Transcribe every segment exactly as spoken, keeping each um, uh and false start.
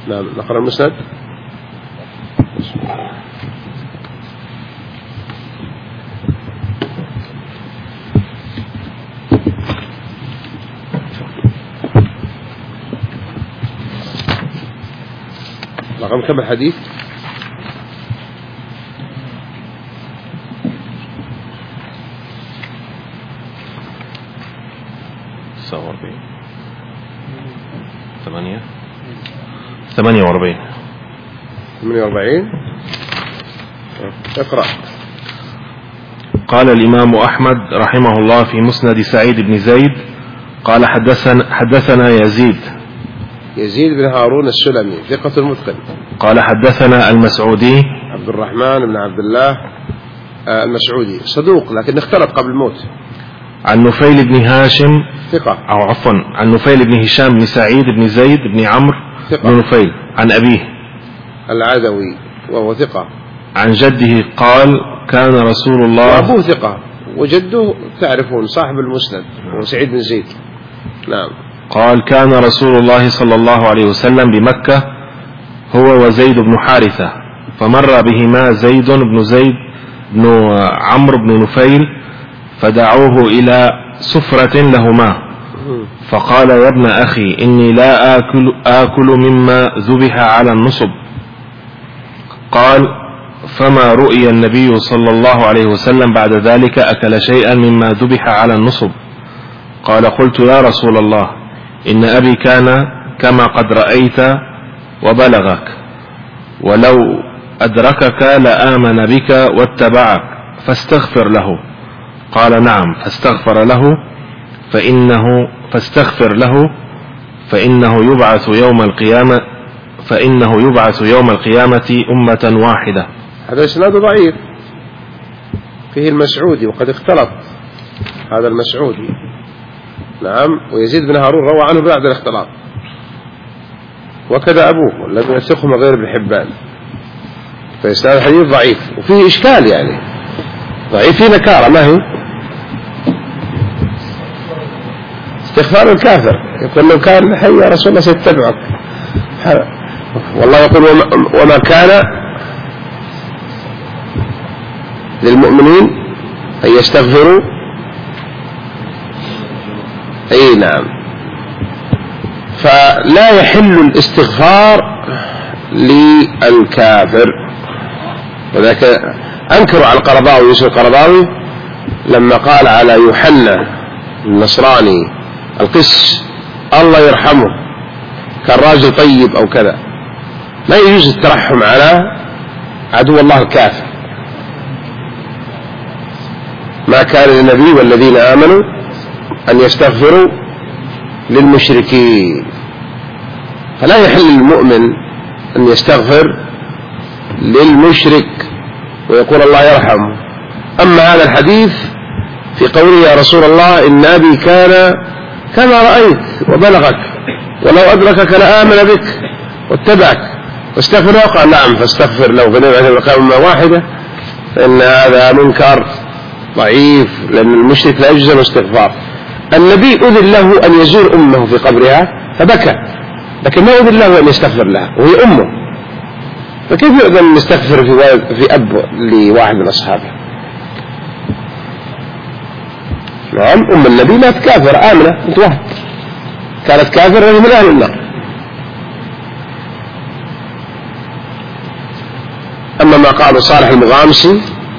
نعم نقرأ المسند. رقم كم الحديث؟ تسعة وأربعين ثمانية ثمانية وأربعين ثمانية وأربعين. اقرأ. قال الإمام أحمد رحمه الله في مسند سعيد بن زيد قال حدثنا, حدثنا يزيد يزيد بن هارون السلمي ثقة المتقن. قال حدثنا المسعودي عبد الرحمن بن عبد الله المسعودي صدوق لكن اختلط قبل الموت. عن نفيل بن هاشم ثقة أو عفوا عن نفيل بن هشام بن سعيد بن زيد بن عمرو بن نفيل عن أبيه العدوي وهو ثقة. عن جده قال كان رسول الله. وأبوه ثقة وجده تعرفون صاحب المسند هو سعيد بن زيد. نعم. قال كان رسول الله صلى الله عليه وسلم بمكة هو وزيد بن حارثة فمر بهما زيد بن زيد بن عمرو بن نفيل فدعوه إلى سفرة لهما فقال يا ابن أخي إني لا آكل, آكل مما ذبح على النصب. قال فما رؤي النبي صلى الله عليه وسلم بعد ذلك أكل شيئا مما ذبح على النصب. قال قلت يا رسول الله إن أبي كان كما قد رأيت وبلغك ولو أدركك لآمن بك واتبعك فاستغفر له. قال نعم فاستغفر له فإنه فاستغفر له فإنه يبعث يوم القيامة فإنه يبعث يوم القيامة أمة واحدة. هذا إسناد ضعيف فيه المسعودي وقد اختلط هذا المسعودي. نعم. ويزيد بن هارون روى عنه بعد الاختلاط وكذا أبوه الذي يثقهما غير ابن حبان. فإسناد الحديث ضعيف وفيه إشكال يعني ضعيف فيه نكارة ما هي استغفار الكافر يقول لو كان حي يا رسول الله سيتبعك. والله يقول وما كان للمؤمنين أن يستغفروا. أي نعم. فلا يحل الاستغفار للكافر. وذلك أنكروا على القرضاوي يوسف القرضاوي لما قال على يوحنا النصراني القس الله يرحمه كان راجل طيب أو كذا. لا يجوز الترحم على عدو الله الكافر. ما كان للنبي والذين آمنوا أن يستغفروا للمشركين. فلا يحل للمؤمن أن يستغفر للمشرك ويقول الله يرحمه. أما هذا الحديث في قوله يا رسول الله إن أبي كان كما رأيت وبلغك ولو أدركك لآمن بك واتبعك واستغفر له. قال نعم فاستغفر له فنبعث بالقيامة واحدة. فإن هذا منكر ضعيف لأن المشرك لا يجوز الاستغفار. النبي أذن له أن يزور أمه في قبرها فبكى لكن ما أذن له أن يستغفر لها وهي أمه. فكيف يؤذن أن يستغفر في, في أب لواحد من أصحابه؟ نعم. أم النبي لا تكافر آمنة انت واحد كانت كافرة من أهل النار. أما ما قاله صالح المغامسي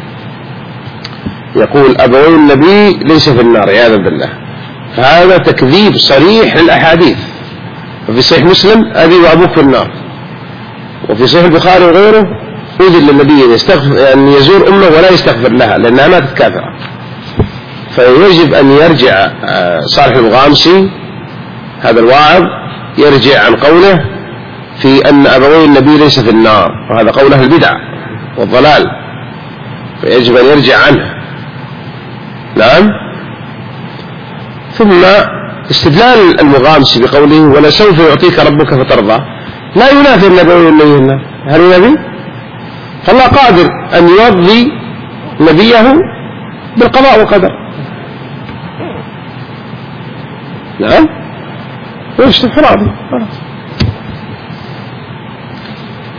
يقول أبوي النبي ليس في النار عياذا بالله. فهذا تكذيب صريح للأحاديث. وفي صحيح مسلم أبي وأبوك في النار. وفي صحيح البخاري وغيره أذن للنبي أن يستغفر أن يزور أمه ولا يستغفر لها لأنها ما تتكافر. فيجب أن يرجع صالح المغامسي هذا الواعظ يرجع عن قوله في أن أبوي النبي ليس في النار وهذا قوله البدع والضلال. فيجب أن يرجع عنه. نعم. ثم استدلال المغامسي بقوله ولسوف يعطيك ربك فترضى لا ينافي النبوي النبي. هل النبي؟ فالله قادر أن يرضي نبيه بالقضاء والقدر. نعم. ويشتف راضي.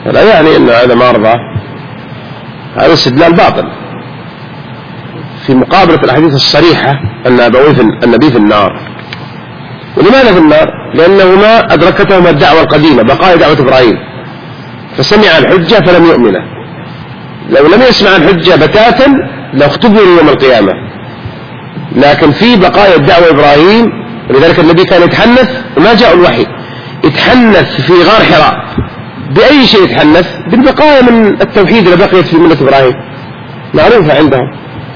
لا يعني أن هذا مرضى، هذا استدلال باطل في مقابلة الأحاديث الصريحة أن أبوي في النبي في النار. ولماذا في النار؟ لأنهما أدركتهما الدعوة القديمة، بقايا دعوة إبراهيم، فسمع الحجة فلم يؤمنه. لو لم يسمع الحجة بتاتا لاختبروا يوم القيامة، لكن في بقايا الدعوة إبراهيم. ولذلك النبي كان يتحنث وما جاء الوحي، يتحنث في غار حراء. بأي شيء يتحنث؟ بالبقايا من التوحيد اللي بقيت في ملة إبراهيم، معروفة عندهم.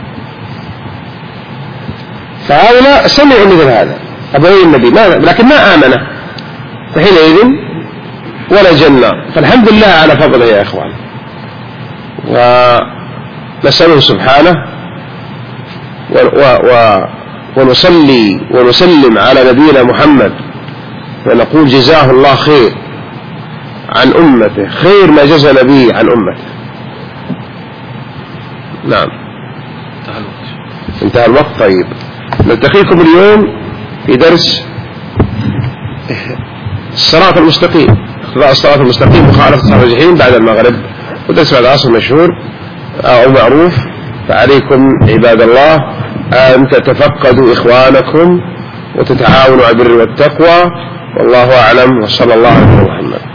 فهؤلاء سمعوا مثل هذا أبوي النبي، ما لكن ما آمن، فحينئذ ولا جنة. فالحمد لله على فضله يا إخوان، ونسأله سبحانه و و و ونصلي ونسلم على نبينا محمد، ونقول جزاه الله خير عن أمته، خير ما جزى نبي عن أمته. نعم انتهى الوقت. طيب نلتقيكم اليوم في درس الصراط المستقيم، اقتضاء الصراط المستقيم مخالفة أصحاب الجحيم بعد المغرب، ودرس بعد العصر مشهور أو معروف. فعليكم عباد الله أن تتفقدوا إخوانكم وتتعاونوا على البر والتقوى، والله أعلم، وصلى الله على محمد.